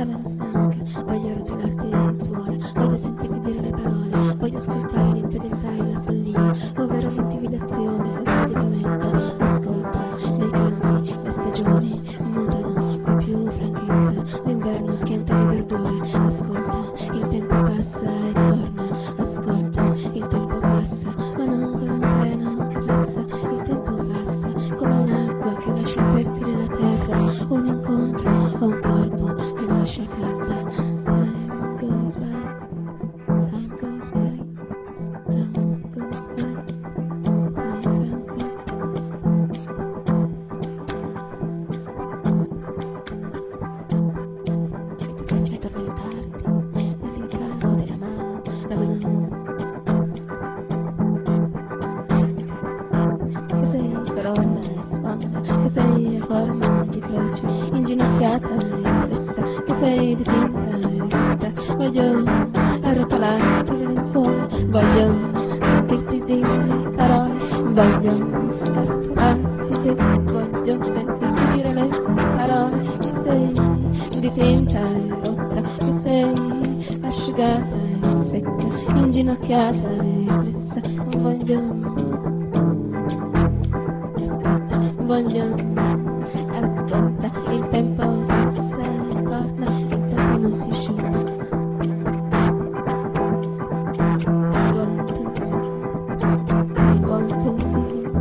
mano stanca, voglio rotolarti le lenzuola, voglio sentirti dire le parole, voglio ascoltare l'infedeltà e la follia, ovvero l'intimidazione, lo spadicamento. Ascolta, nei campi le stagioni mutano, qui più franchezza, l'inverno schianta le verdure. Ascolta, il tempo passa e torna, ascolta, il tempo passa, ma non come un treno che passa, il tempo passa, come un'acqua che lascia fertile la terra, un incontro o un colpo che lascia calda. Time goes by, time goes by, time goes by, time goes by. Ti piace addormentarti nell'incavo della mano, la mano. Che sei corona e sponda, che sei a forma di croce, inginocchiata e fessa, che sei dipinta e fitta. Voglio arrotolarti le lenzuola, voglio sentirti dire parole, voglio arrotolarti voglio sentirti dire le parole. Che sei dipinta e rotta, che sei asciugata e secca, inginocchiata e fessa. Voglio, ascolta, il tempo passa e torna, il tempo non si asciuga. I want to see you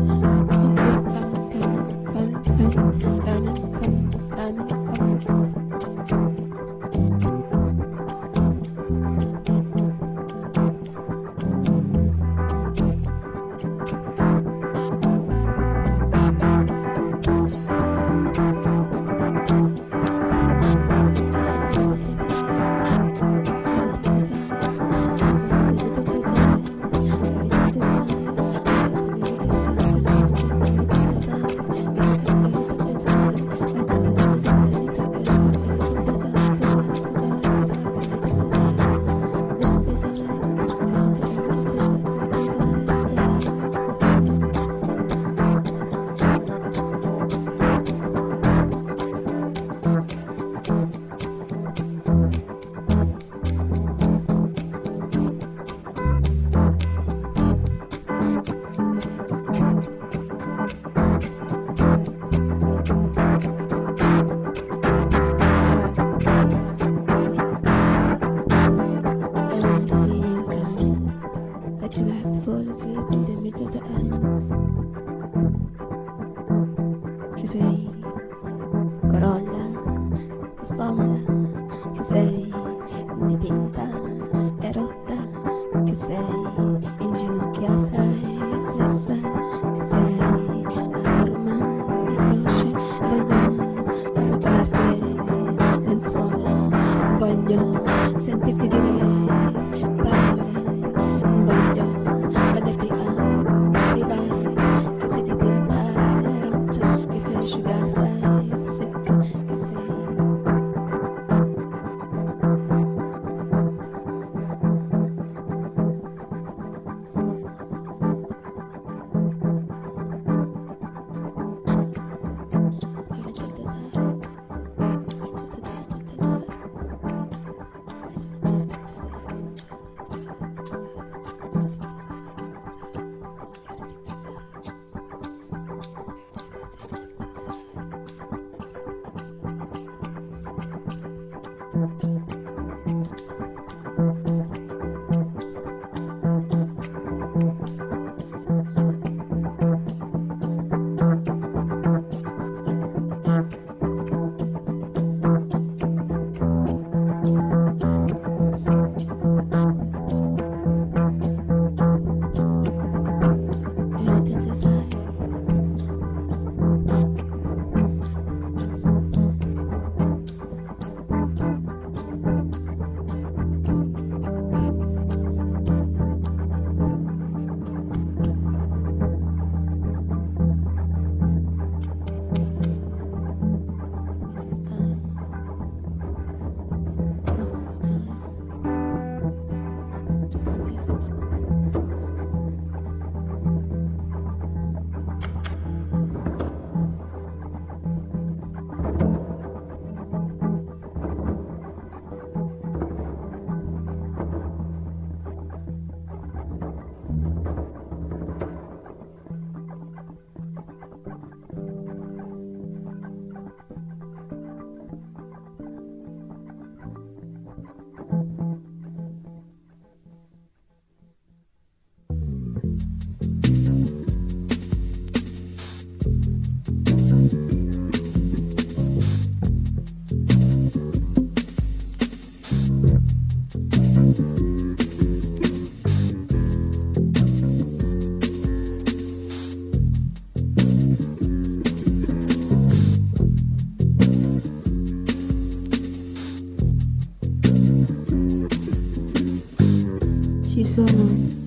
sono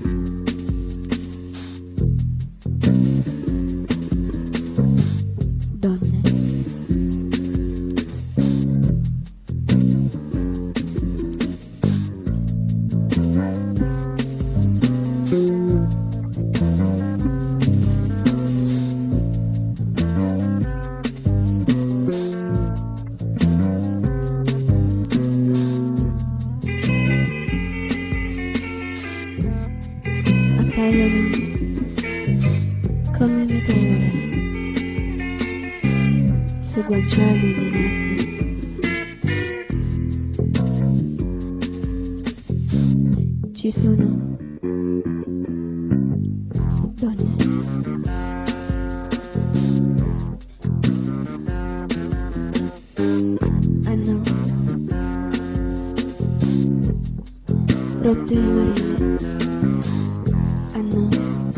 donne. Appaiono come meteore su guanciali di notte. Ci sono donne. Hanno rotte marine. Hanno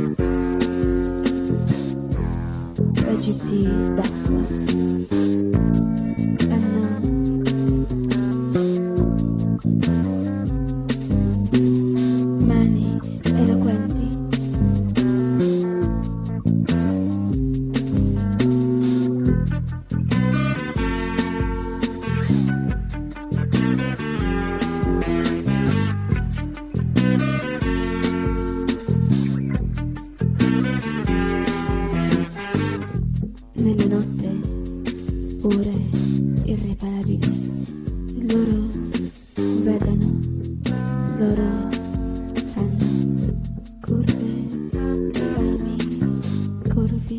tragitti d'acqua. Hanno mani eloquenti. Nelle notte, ore irreparabili, loro vedono, loro sanno, curve, rami, corvi.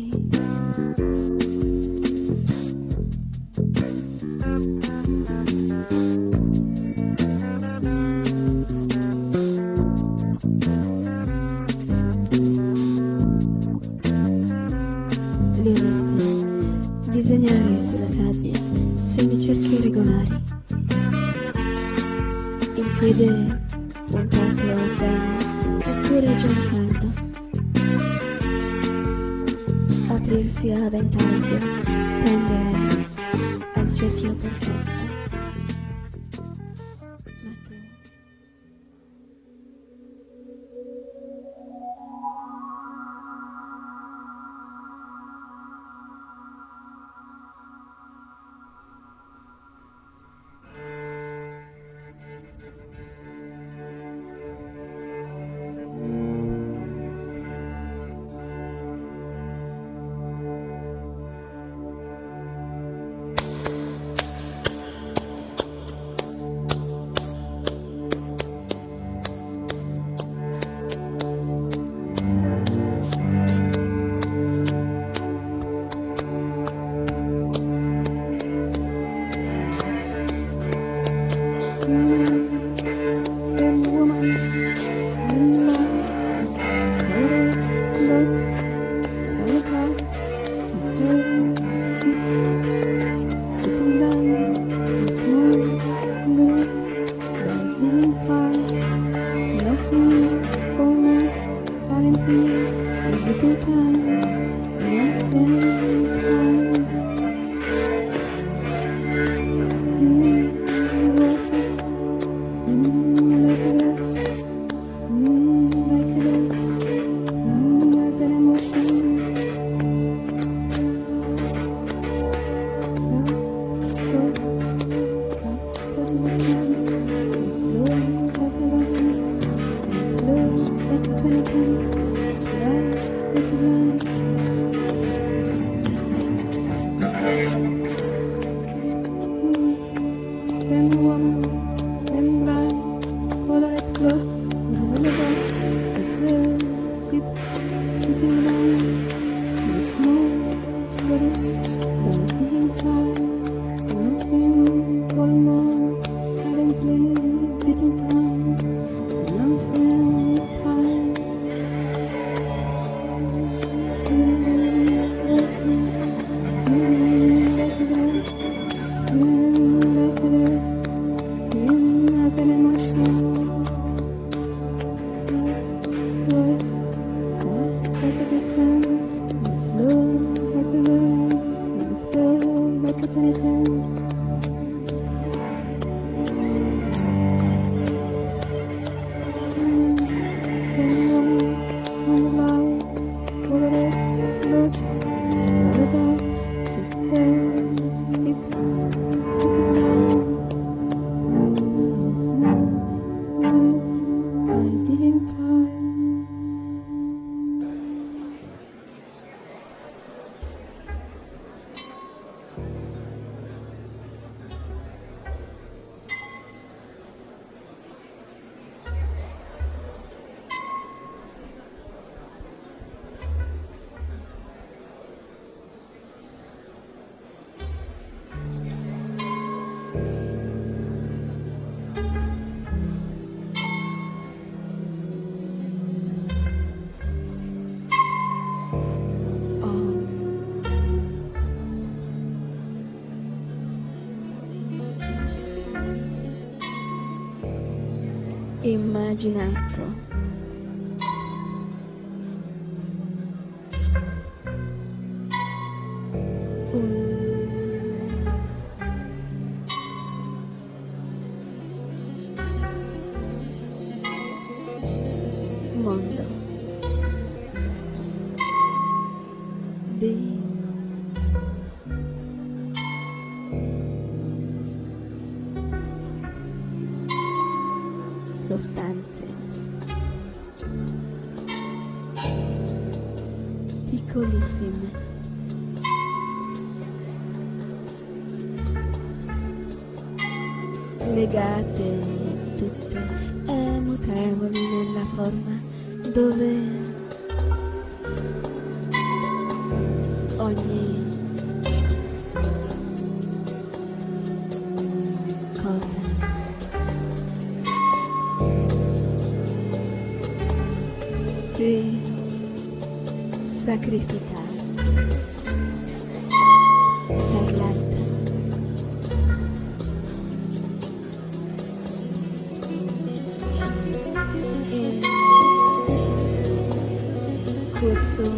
Li ho visti disegnare sulla sabbia semicerchi irregolari, intuire puntate al bene oppure già in caldo, aprirsi a ventaglio, tendere al cerchio perfetto. Ma tu immaginato un mondo di sostanze piccolissime, legate tutte e mutevoli nella forma, dove ogni cosa si sacrifica per l'altra. E questo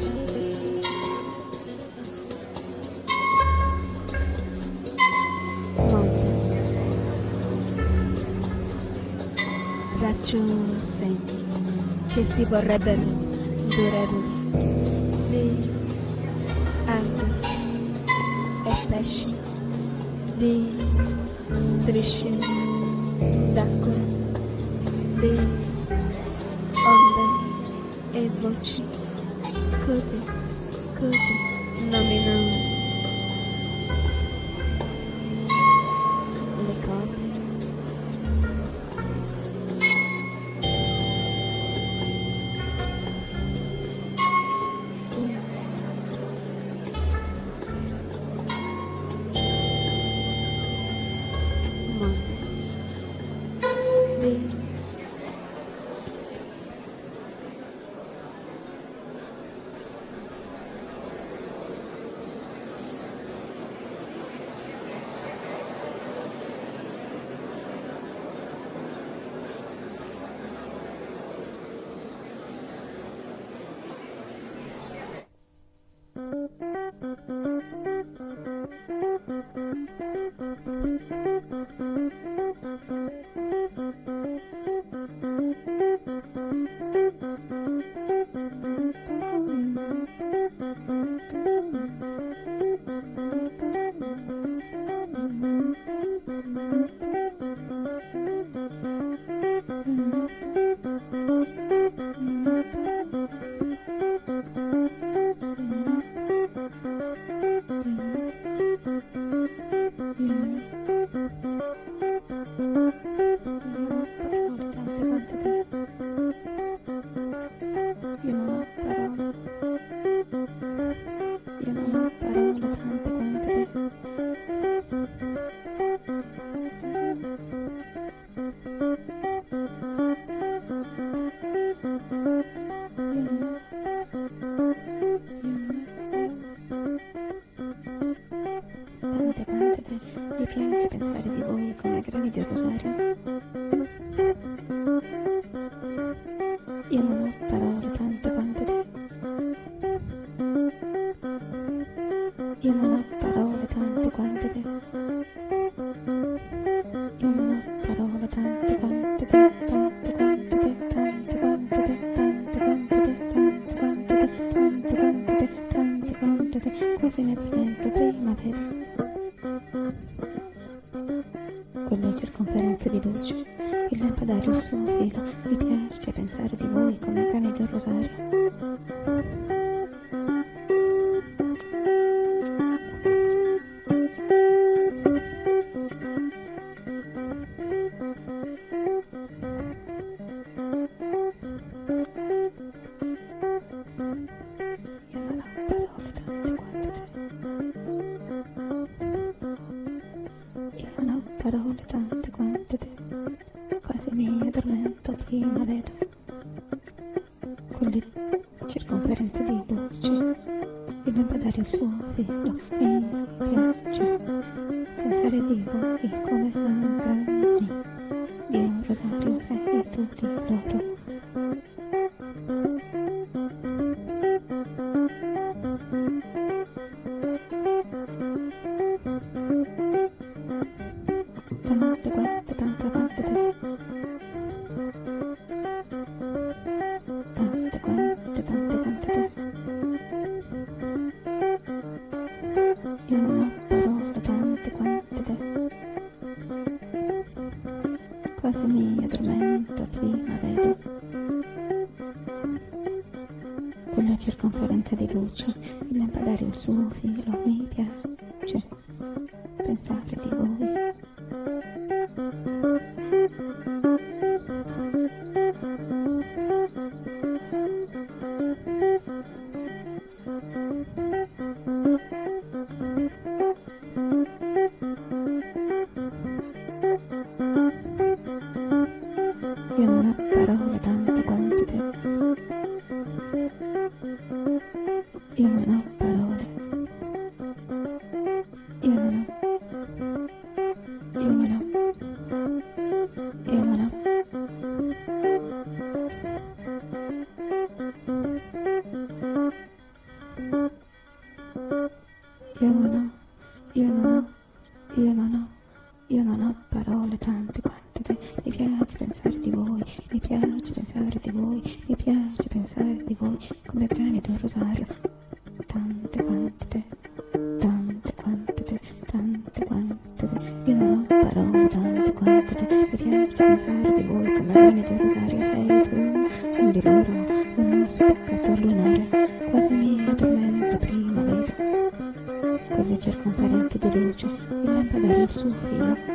mondo traccio segni che si vorrebbero durevoli di alghe e pesci, di strisce d'acqua, di onde e voci, così nomino le cose. Mi piace pensare di voi come grani di rosario. Io non ho parole tante quante te. Io non ho parole tante quante te. Io non ho parole tante quante te, tante quante te, tante quante te, tante quante te, tante quante te, tante quante te, tante quante te, quasi mezz'evento primavera. Con le circonferenze di luce, il lampadario il suo filo, mi piace pensare di voi come grani di un rosario. Parole tante quante te, quasi mi addormento prima vedo, con le circonferenze di luce, il lampadario il suo filo, mi piace pensare di voi come a grani di un rosario, sei quasi mi addormento prima vedo quella circonferenza di luce, il lampadario il suo filo, mi piace pensare di voi. Io non ho parole tante quante te. Io non ho parole. Io non ho. Io non ho. Io non ho. Io non ho. Io non ho. Io non ho. Io non ho parole tante quante te. Mi piace pensare di voi. Mi piace pensare di voi. Mi piace pensare di voi. Come grani d'un rosario. Tante quante te. Tante quante te. Tante quante te. Io non ho parole tante quante te. Mi piace pensare di voi. Come grani d'un rosario sei tu. Uno di loro. Uno speccato lunare. Quasi mi addormento prima vedo quelle circonferenti di luce, il lampadario il suo filo.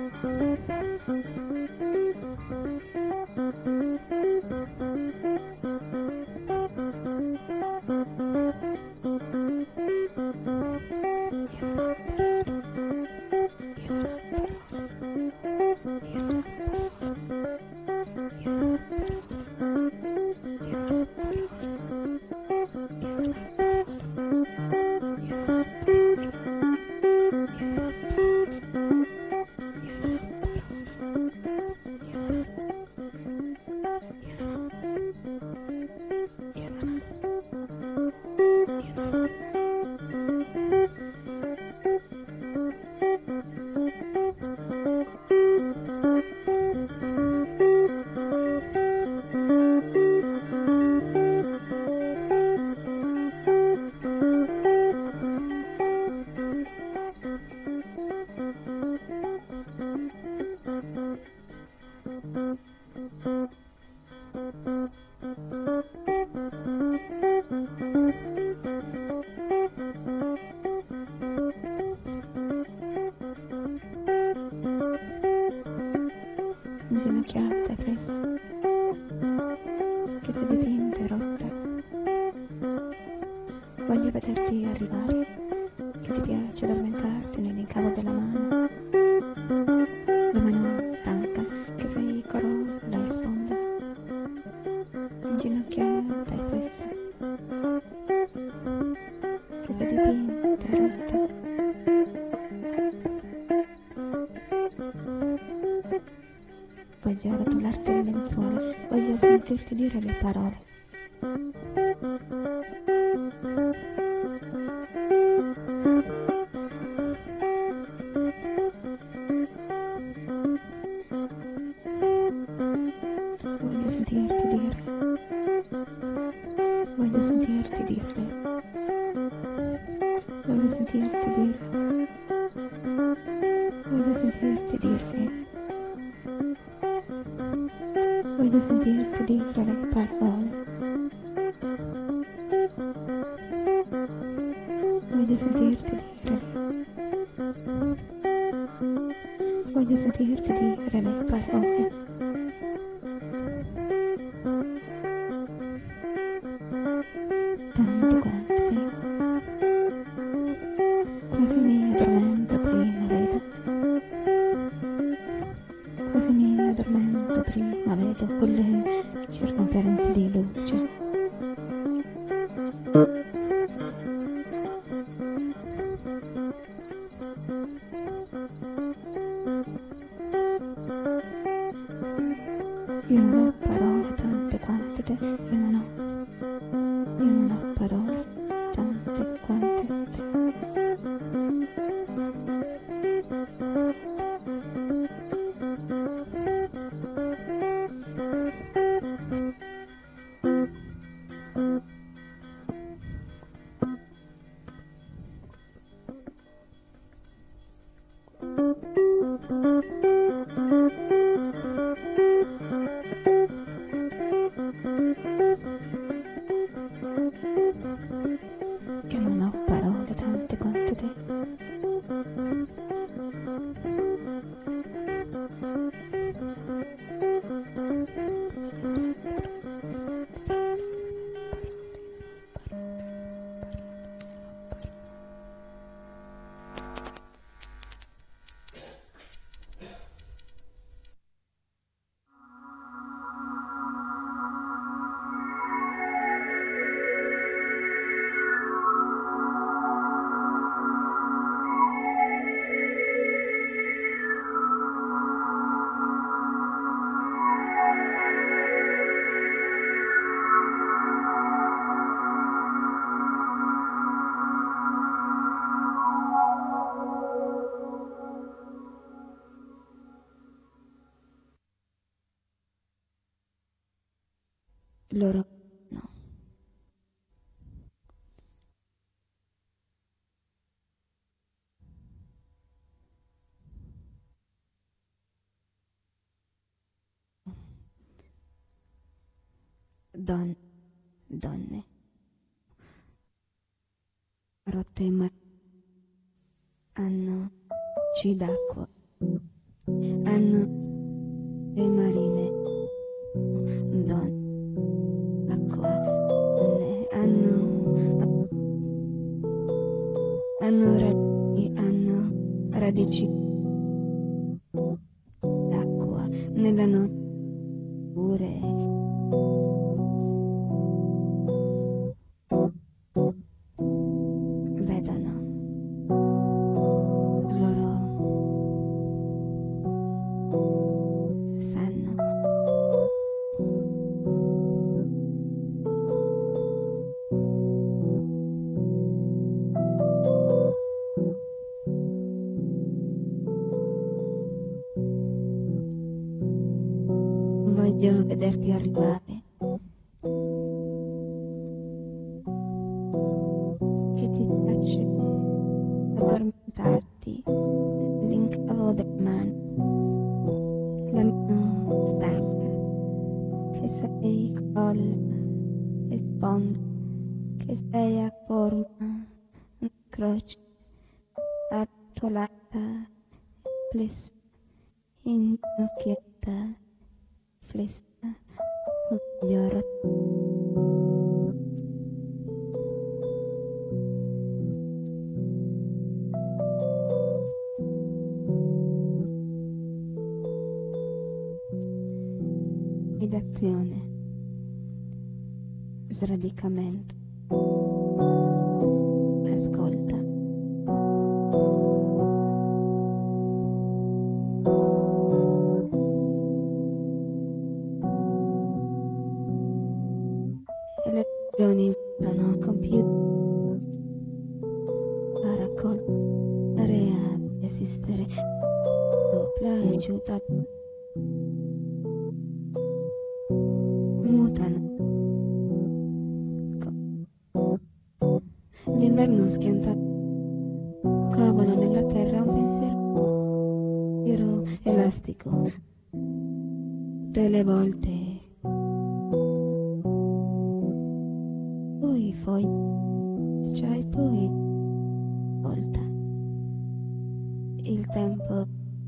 Inginocchiata e fresca, che si dipinta e rotta. Voglio vederti arrivare, che ti piace addormentarti nell'incavo della mano. La mano stanca, che sei corolla e sponda. Inginocchiata e fresca, che si dipinta e rotta. Voglio rotolarti le lenzuola, voglio sentirti dire le parole. Voglio sentirti dire. Voglio sentirti dirle. Voglio sentirti dire. Voglio sentirti dirle. Voglio sentirti dire le parole. Voglio sentirti dire. Voglio sentirti dire le parole. Tanto quante te. Quasi mi addormento prima vedo. Quasi mi addormento prima vedo quelle circonferenze di luce. Io non ho parole tante quante te. Io non ho parole tante quante te. loro no. Donne rotte ma hanno C d'acqua, hanno le marine, donne, acqua, donne, hanno radici d'acqua, nella notte pure. Vedono loro sanno voglio vederti arrivare, che ti piace addormentarti all'incavo della mano, la mano stanca, che sei colla e sponda, che sei a forma una croce attolata, flessa, inginocchiata, flessa, voglio ibridazione, sradicamento, ascolta. E le regioni sono compiute a raccogliere, a esistere, sopra e giù da mutano. L'inverno schianta, cavano nella terra un pensiero elastico. Delle volte poi foglia e poi volta. Il tempo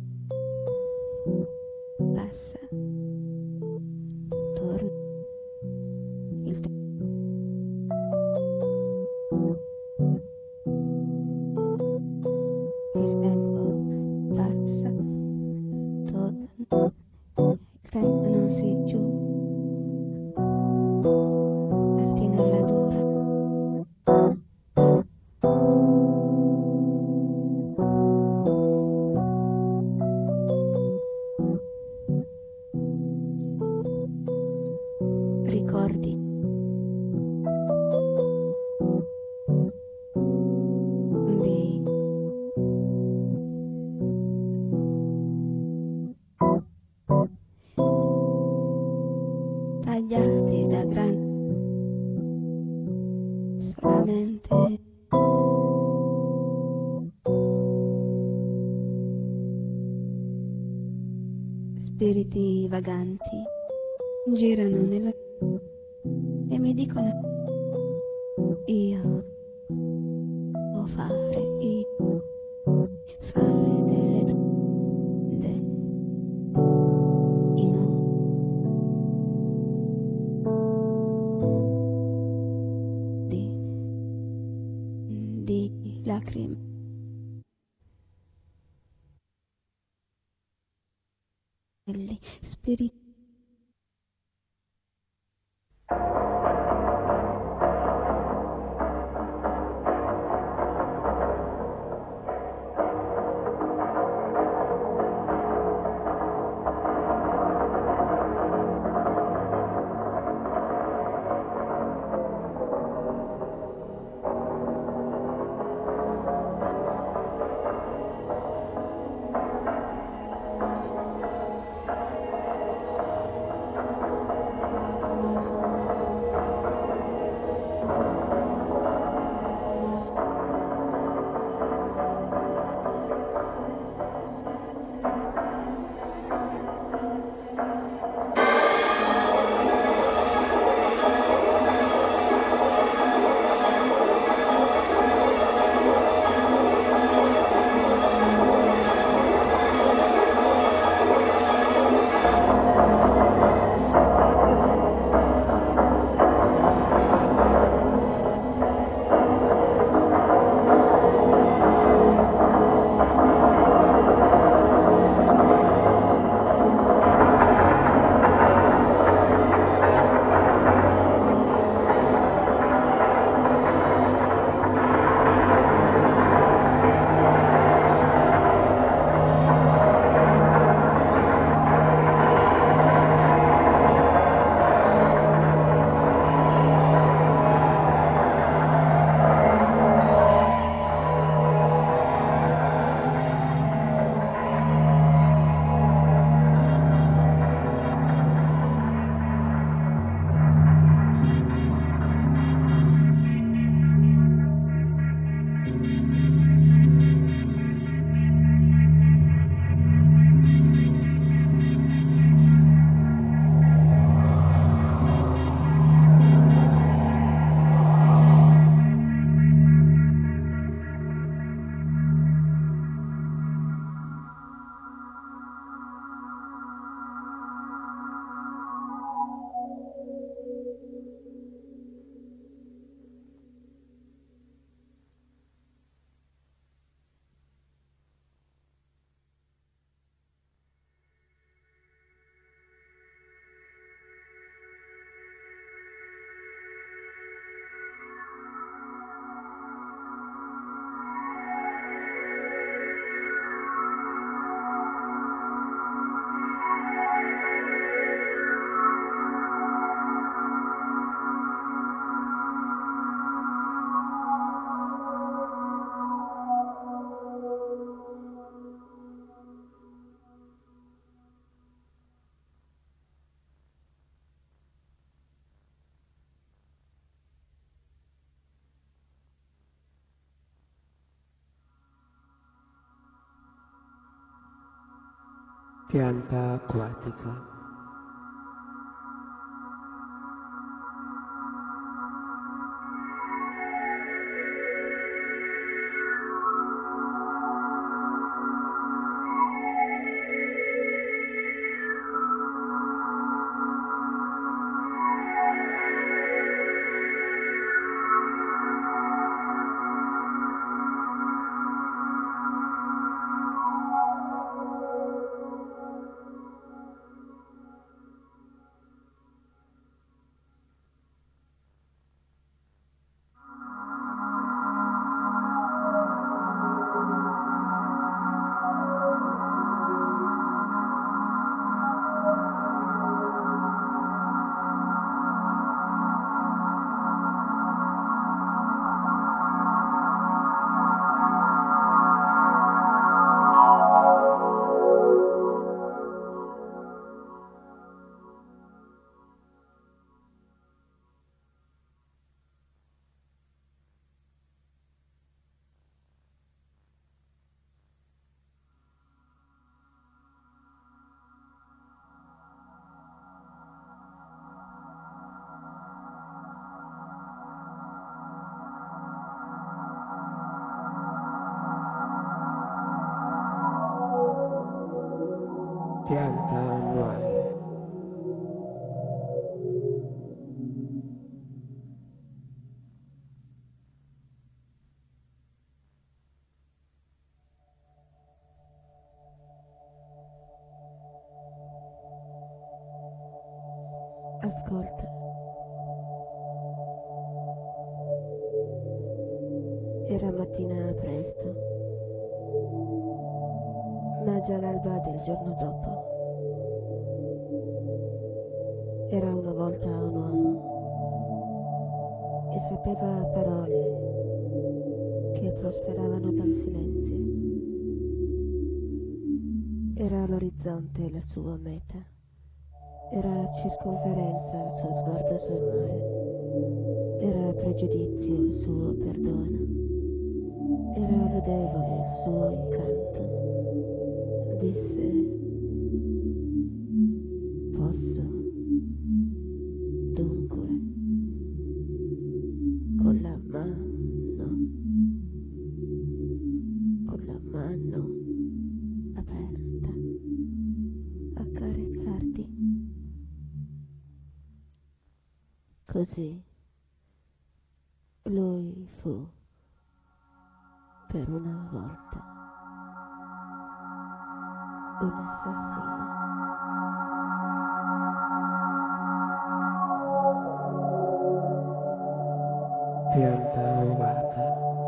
passa, torna. Il tempo passa, torna. Il tempo non si giù, parti nella dura. Ricordi di tagliati da grande, solamente spiriti vaganti girano nella e mi dicono io devo fare, io fare delle domande, io di lacrime, quelli spiriti. Pianta acquatica. Pianta annuale. Ascolta. Era mattina presto, ma già l'alba del giorno dopo. Era una volta un uomo e sapeva parole che prosperavano dal silenzio. Era l'orizzonte la sua meta, era circonferenza il suo sguardo sul mare, era pregiudizio il suo perdono, era lodevole il suo incanto. Disse: posso, dunque, con la mano aperta, accarezzarti. Così lui fu, per una volta, un assassino. Pianta ovata.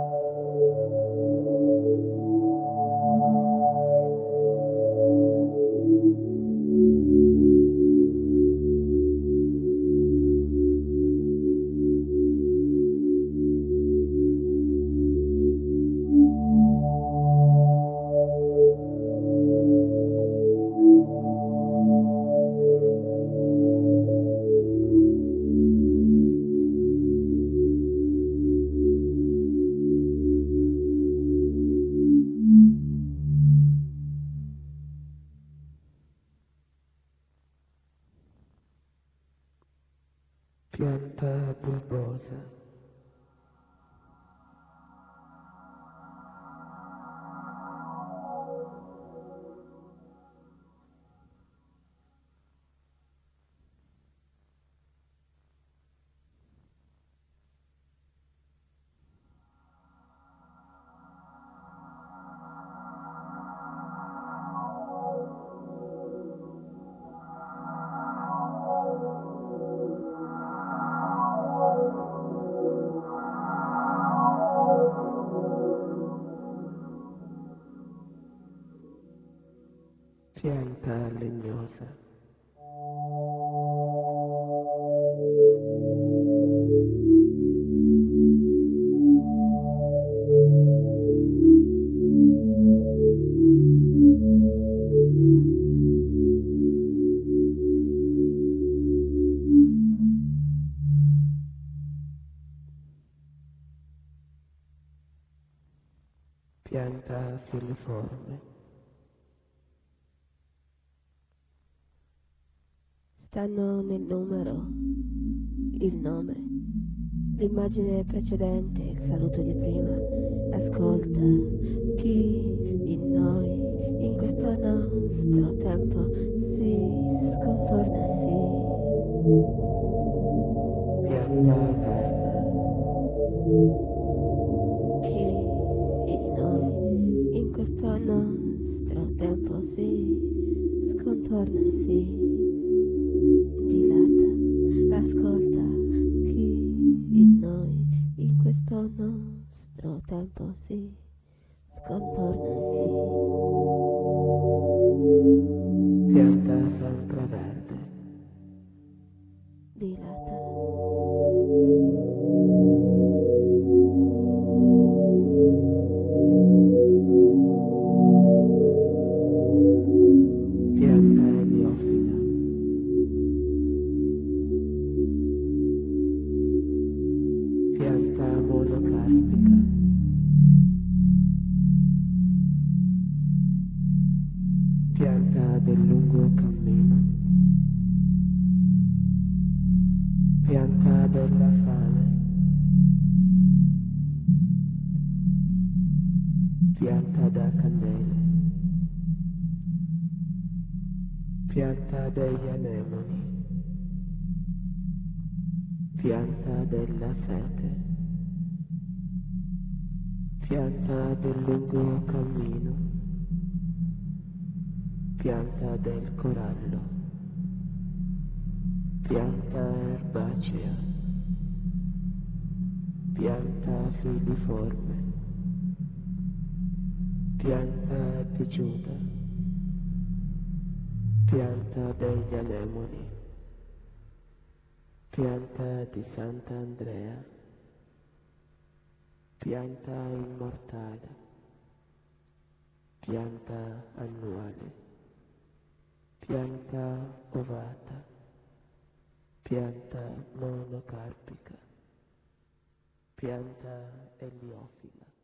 Pianta bulbosa. Pianta legnosa. Pianta filiforme. stanno nel numero, il nome, l'immagine precedente, il saluto di prima. Ascolta, chi in noi, in questo nostro tempo, si scontorna, pianta eterna, chi in noi, in questo nostro tempo, si scontorna, dilata. Ascolta, chi in noi, in questo nostro tempo, si scontorna, pianta sempreverde, dilata. pianta eliofila, pianta monocarpica, pianta del lungo cammino, pianta della fame, pianta da candele, pianta degli anemoni, pianta della sete, pianta del lungo cammino, pianta del corallo, pianta erbacea, pianta filiforme, pianta di Giuda, pianta degli anemoni, pianta di Sant'Andrea, pianta immortale, pianta annuale, pianta ovata, pianta monocarpica, pianta eliofila.